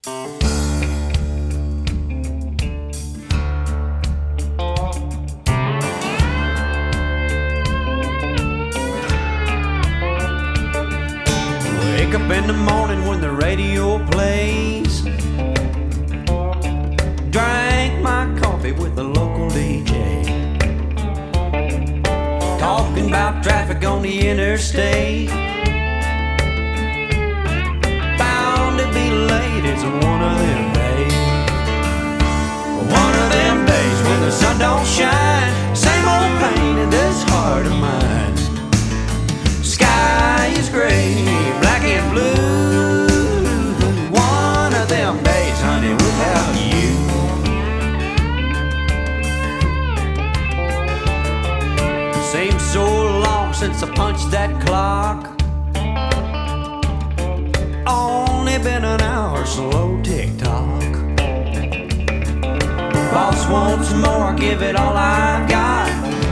Wake up in the morning when the radio plays. Drank my coffee with the local DJ. Talking about traffic on the interstate. Bound to be late, it's one of them days. One of them days when the sun don't shine. Same old pain in this heart of mine. Sky is gray, black and blue. One of them days, honey, without you. Seems so long since I punched that clock. Only been an hour, slow tick-tock. Boss wants more, give it all I've got.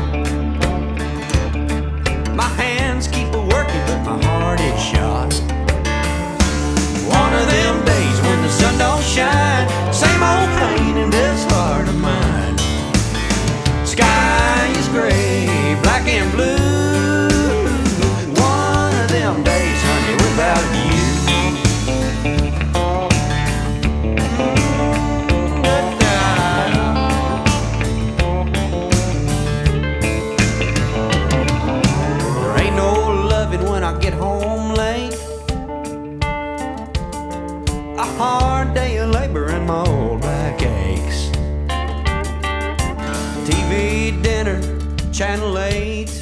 My hands keep working, but my heart is shot. One of them days when the sun don't shine. Same old pain in this heart of mine. Sky is gray, black and blue. One of them days, honey, without you. When I get home late, a hard day of labor and my old back aches. TV dinner, Channel 8.